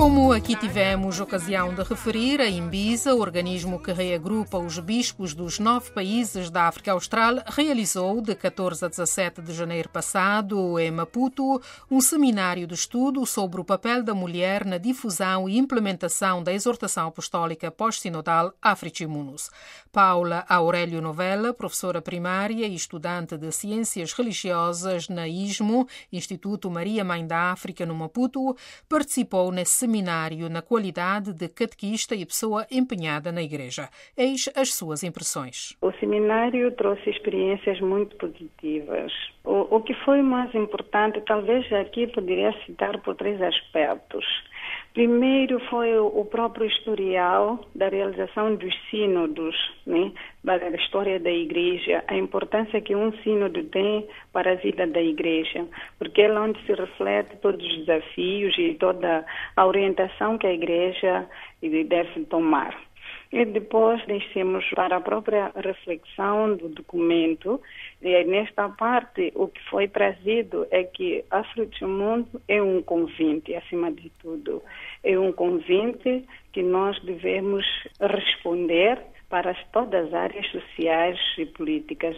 Como aqui tivemos ocasião de referir, a Imbisa, o organismo que reagrupa os bispos dos 9 países da África Austral, realizou de 14 a 17 de janeiro passado, em Maputo, um seminário de estudo sobre o papel da mulher na difusão e implementação da exortação apostólica pós-sinodal Africimunus. Paula Aurélio Novella, professora primária e estudante de Ciências Religiosas na ISMO, Instituto Maria Mãe da África, no Maputo, participou nesse seminário na qualidade de catequista e pessoa empenhada na Igreja. Eis as suas impressões. O seminário trouxe experiências muito positivas. O que foi mais importante, talvez aqui poderia citar por 3 aspectos. Primeiro foi o próprio historial da realização dos sínodos, da história da Igreja, a importância que um sínodo tem para a vida da Igreja, porque é lá onde se reflete todos os desafios e toda a orientação que a Igreja deve tomar. E depois deixemos para a própria reflexão do documento. E nesta parte, o que foi trazido é que Africimunus é um convite, acima de tudo. É um convite que nós devemos responder para todas as áreas sociais e políticas,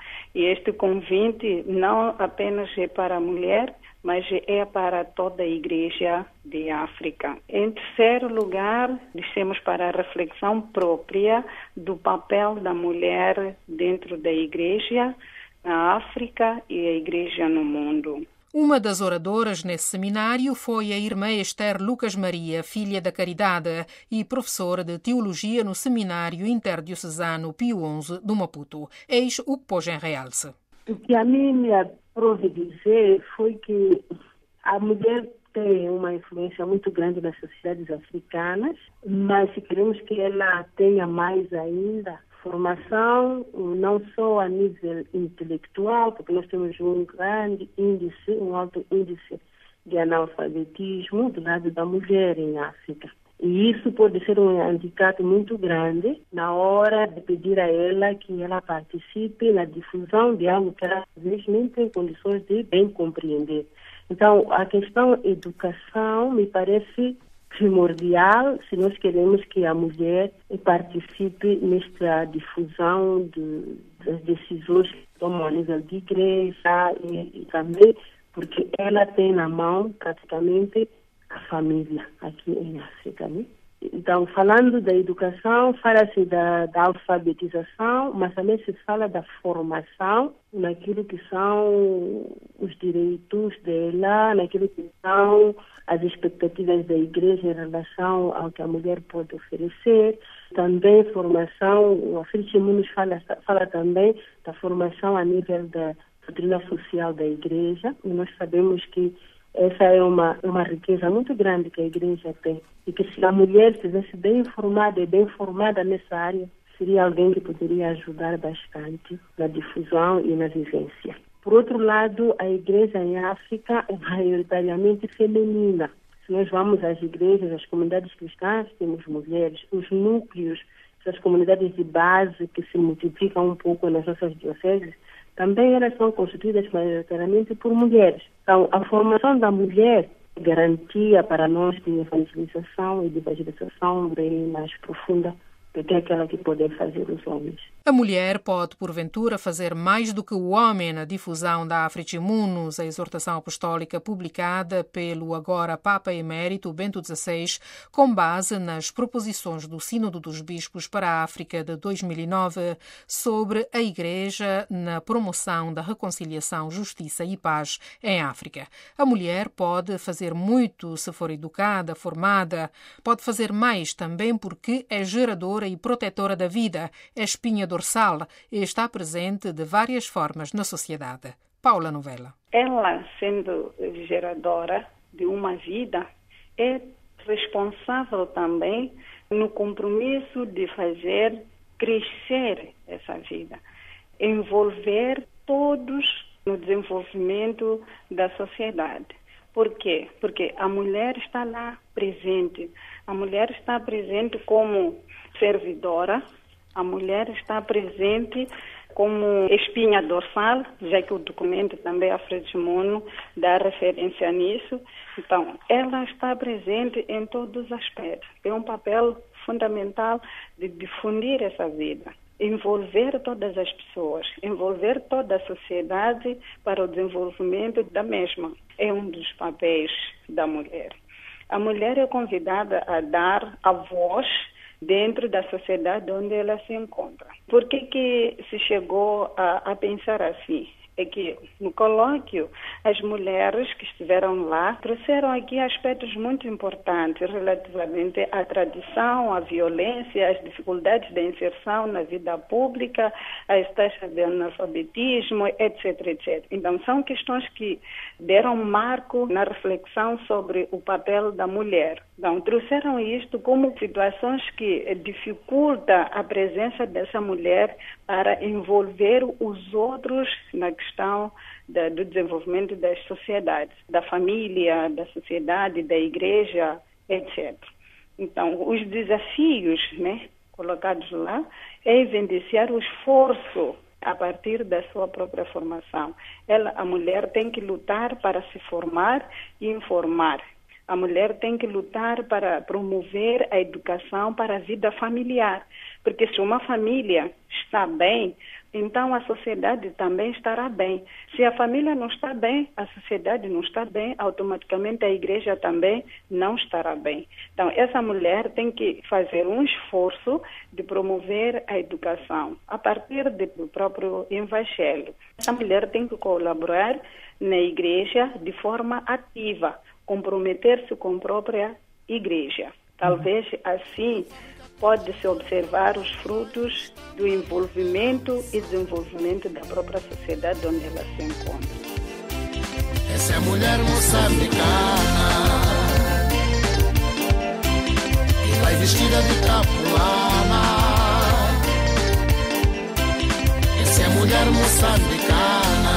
E este convite não apenas é para a mulher, mas é para toda a Igreja de África. Em terceiro lugar, deixemos para a reflexão própria do papel da mulher dentro da Igreja na África e a Igreja no mundo. Uma das oradoras nesse seminário foi a irmã Esther Lucas Maria, filha da Caridade e professora de Teologia no Seminário Interdiocesano Pio XI do Maputo. Eis o que pôs em realce. O que a mim me aprove dizer foi que a mulher tem uma influência muito grande nas sociedades africanas, mas se queremos que ela tenha mais ainda formação, não só a nível intelectual, porque nós temos um grande índice, um alto índice de analfabetismo do lado da mulher em África. E isso pode ser um handicap muito grande na hora de pedir a ela que ela participe na difusão de algo que ela às vezes nem tem condições de bem compreender. Então, a questão educação me parece primordial se nós queremos que a mulher participe nesta difusão das decisões que tomam a nível de igreja e também porque ela tem na mão praticamente a família aqui em África, Então, falando da educação, fala-se da alfabetização, mas também se fala da formação naquilo que são os direitos dela, naquilo que são as expectativas da Igreja em relação ao que a mulher pode oferecer. Também formação, o Africimunus fala também da formação a nível da doutrina social da Igreja, e nós sabemos que essa é uma riqueza muito grande que a Igreja tem. E que se a mulher estivesse bem informada e bem formada nessa área, seria alguém que poderia ajudar bastante na difusão e na vivência. Por outro lado, a Igreja em África é maioritariamente feminina. Se nós vamos às igrejas, às comunidades cristãs, temos mulheres. Os núcleos, essas comunidades de base que se multiplicam um pouco nas nossas dioceses, também elas são constituídas maioritariamente por mulheres. Então, a formação da mulher é garantia para nós de evangelização e de evangelização bem mais profunda do que aquela que podem fazer os homens. A mulher pode, porventura, fazer mais do que o homem na difusão da Africimunus, a exortação apostólica publicada pelo agora Papa Emérito Bento XVI, com base nas proposições do Sínodo dos Bispos para a África de 2009 sobre a Igreja na promoção da reconciliação, justiça e paz em África. A mulher pode fazer muito se for educada, formada, pode fazer mais também porque é geradora e protetora da vida, é espinha dorsal e está presente de várias formas na sociedade. Paula Novella. Ela, sendo geradora de uma vida, é responsável também no compromisso de fazer crescer essa vida, envolver todos no desenvolvimento da sociedade. Por quê? Porque a mulher está lá presente. A mulher está presente como servidora, a mulher está presente como espinha dorsal, já que o documento também, a Fredimuno, dá referência nisso. Então, ela está presente em todos os aspectos. Tem um papel fundamental de difundir essa vida, envolver todas as pessoas, envolver toda a sociedade para o desenvolvimento da mesma. É um dos papéis da mulher. A mulher é convidada a dar a voz dentro da sociedade onde ela se encontra. Por que se chegou a pensar assim? É que no colóquio as mulheres que estiveram lá trouxeram aqui aspectos muito importantes relativamente à tradição, à violência, às dificuldades de inserção na vida pública, às taxas de analfabetismo, etc, etc. Então são questões que deram marco na reflexão sobre o papel da mulher. Então trouxeram isto como situações que dificultam a presença dessa mulher para envolver os outros na questão do desenvolvimento das sociedades, da família, da sociedade, da igreja, etc. Então, os desafios, colocados lá é evidenciar o esforço a partir da sua própria formação. A mulher tem que lutar para se formar e informar. A mulher tem que lutar para promover a educação para a vida familiar, porque se uma família está bem, então a sociedade também estará bem. Se a família não está bem, a sociedade não está bem, automaticamente a igreja também não estará bem. Então essa mulher tem que fazer um esforço de promover a educação a partir do próprio evangelho. Essa mulher tem que colaborar na igreja de forma ativa, comprometer-se com a própria igreja. Talvez assim pode-se observar os frutos do envolvimento e desenvolvimento da própria sociedade onde ela se encontra. Essa é a mulher moçambicana que vai vestida de capulana. Essa é a mulher moçambicana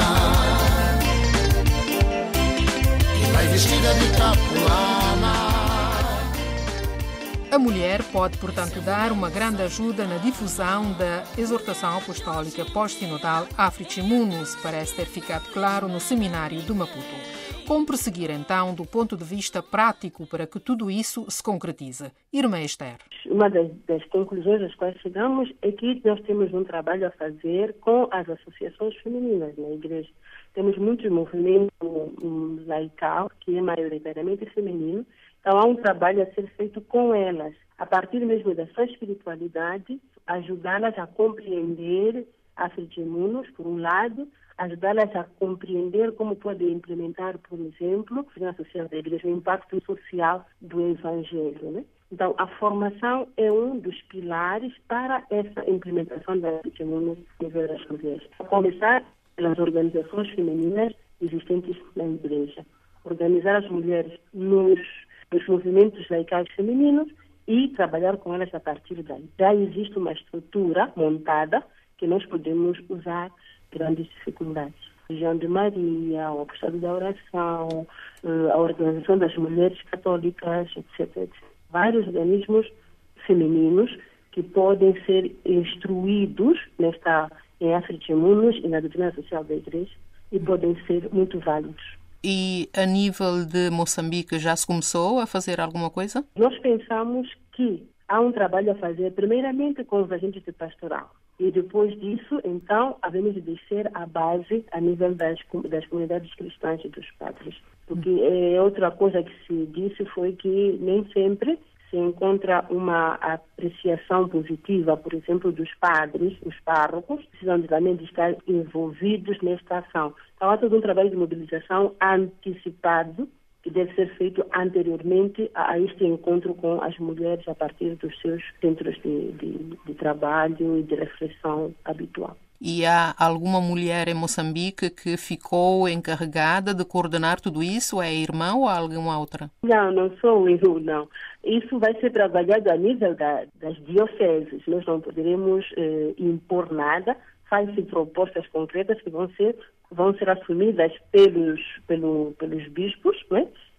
que vai vestida de capulana. A mulher pode, portanto, dar uma grande ajuda na difusão da exortação apostólica pós-sinodal Africimunus, parece ter ficado claro no seminário de Maputo. Como prosseguir, então, do ponto de vista prático para que tudo isso se concretize? Irmã Esther. Uma das conclusões às quais chegamos é que nós temos um trabalho a fazer com as associações femininas na igreja. Temos muitos movimentos laical, que é maioritariamente feminino. Então, há um trabalho a ser feito com elas, a partir mesmo da sua espiritualidade, ajudá-las a compreender a Africimunus, por um lado, ajudá-las a compreender como podem implementar, por exemplo, na sociedade da igreja, o impacto social do Evangelho. Então, a formação é um dos pilares para essa implementação da Africimunus no nível das mulheres. A começar pelas organizações femininas existentes na igreja. Organizar as mulheres nos movimentos laicais femininos e trabalhar com elas a partir daí. Já existe uma estrutura montada que nós podemos usar grandes dificuldades. A Região de Maria, o Apostolado da Oração, a Organização das Mulheres Católicas, etc. Vários organismos femininos que podem ser instruídos em Africimunus e na doutrina social da Igreja e podem ser muito válidos. E a nível de Moçambique já se começou a fazer alguma coisa? Nós pensamos que há um trabalho a fazer, primeiramente com os agentes de pastoral. E depois disso, então, havemos de descer a base a nível das comunidades cristãs e dos padres. Porque outra coisa que se disse foi que nem sempre se encontra uma apreciação positiva, por exemplo, dos padres, os párrocos, precisam também de estar envolvidos nesta ação. Então, há todo um trabalho de mobilização antecipado que deve ser feito anteriormente a este encontro com as mulheres a partir dos seus centros de trabalho e de reflexão habitual. E há alguma mulher em Moçambique que ficou encarregada de coordenar tudo isso? É a irmã ou alguma outra? Não sou eu, não. Isso vai ser trabalhado a nível das dioceses. Nós não poderemos impor nada. Faz-se propostas concretas que vão ser assumidas pelos bispos, né?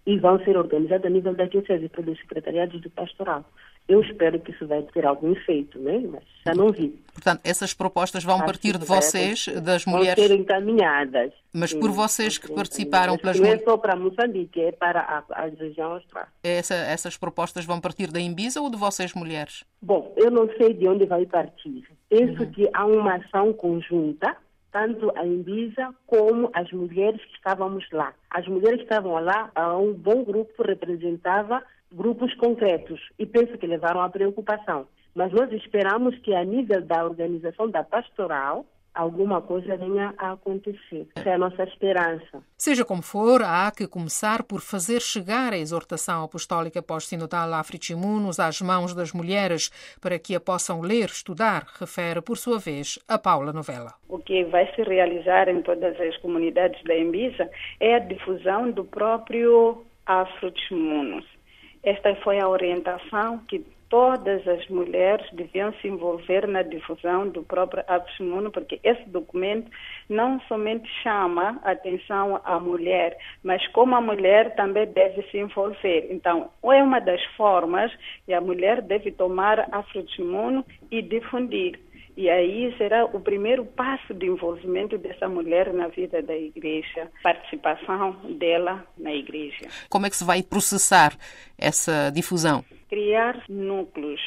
e vão ser organizadas a nível da diocese pelos secretariados do pastoral. Eu espero que isso vai ter algum efeito, né? Mas já não vi. Portanto, essas propostas vão partir de vocês, das mulheres... Vão ser encaminhadas. Mas por vocês que participaram... Não é só para Moçambique, é para a região austral. Essas propostas vão partir da Imbisa ou de vocês, mulheres? Bom, eu não sei de onde vai partir. Penso que há uma ação conjunta, tanto a Imbisa como as mulheres que estávamos lá. As mulheres que estavam lá, um bom grupo representava grupos concretos e penso que levaram à preocupação. Mas nós esperamos que a nível da organização da pastoral alguma coisa venha a acontecer. Essa é a nossa esperança. Seja como for, há que começar por fazer chegar a exortação apostólica pós-sinodal Africhimunus às mãos das mulheres para que a possam ler, estudar, refere por sua vez a Paula Novella. O que vai se realizar em todas as comunidades da Imbisa é a difusão do próprio Africhimunus. Esta foi a orientação que todas as mulheres deviam se envolver na difusão do próprio Africhimunus, porque esse documento não somente chama a atenção à mulher, mas como a mulher também deve se envolver. Então, é uma das formas que a mulher deve tomar Africhimunus e difundir. E aí será o primeiro passo de envolvimento dessa mulher na vida da igreja, participação dela na igreja. Como é que se vai processar essa difusão? Criar-se núcleos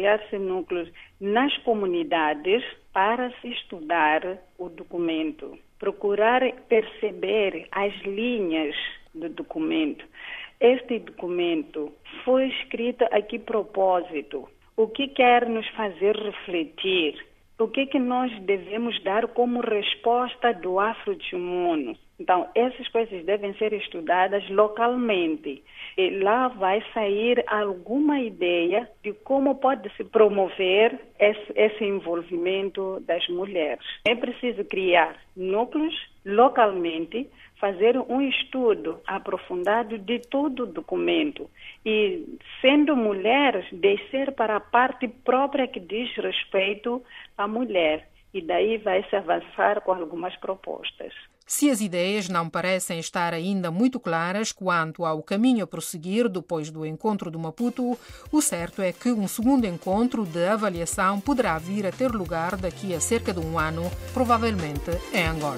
nas comunidades para se estudar o documento, procurar perceber as linhas do documento. Este documento foi escrito a que propósito? O que quer nos fazer refletir? O que nós devemos dar como resposta do Africhimunus? Então, essas coisas devem ser estudadas localmente. E lá vai sair alguma ideia de como pode se promover esse envolvimento das mulheres. É preciso criar núcleos localmente, fazer um estudo aprofundado de todo o documento e, sendo mulheres, descer para a parte própria que diz respeito à mulher. E daí vai se avançar com algumas propostas. Se as ideias não parecem estar ainda muito claras quanto ao caminho a prosseguir depois do encontro de Maputo, o certo é que um segundo encontro de avaliação poderá vir a ter lugar daqui a cerca de um ano, provavelmente em Angola.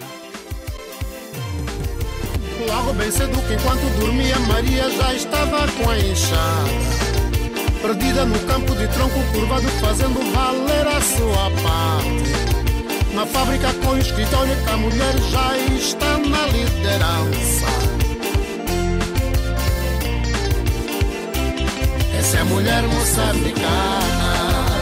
Logo bem cedo que enquanto dormia Maria já estava com a enxada, perdida no campo de tronco curvado fazendo valer a sua parte. Na fábrica com escritório que a mulher já está na liderança. Essa é a mulher moçambicana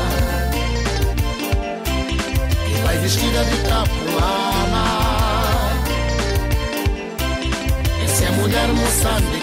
que vai vestida de capulana. Essa é a mulher moçambicana